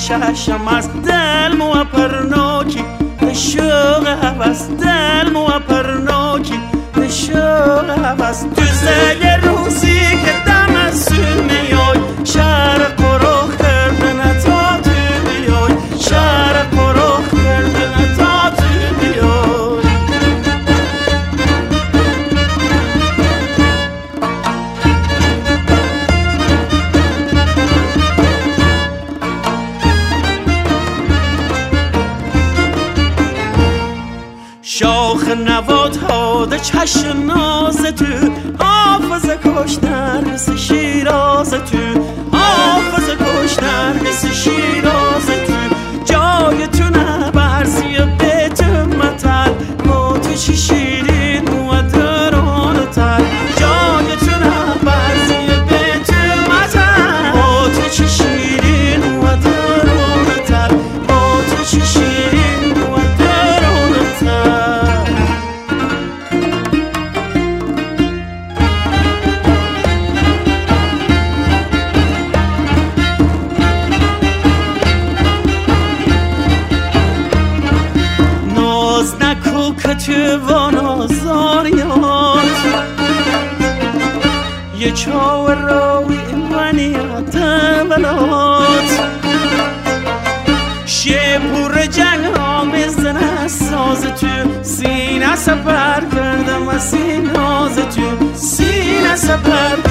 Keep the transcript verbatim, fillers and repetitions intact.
چشم از دل مو پرناکی شوق هوس دل مو پرناکی شوق هوس تو زل روزی که دم از سو میای شرق پروخ کردن تا تو بیای شرق پروخ کردن تا تو بیای شاخ نوات ها ده چشم ناز تو حافظ کش نرگس شیراز تو حافظ کش نرگس شیراز تو جای تو نبرزی به تو متل با تو چی شیرین و دران تل جای تو نبرزی به تو متل با تو چی شیرین و دران تل با تو چی شیرین و دران تل که تو وانازاریات یه چاور راوی منیت بلات شیپور جنگ آمیزن ساز تو سینه سپر کردم از سیناز تو سینه سپر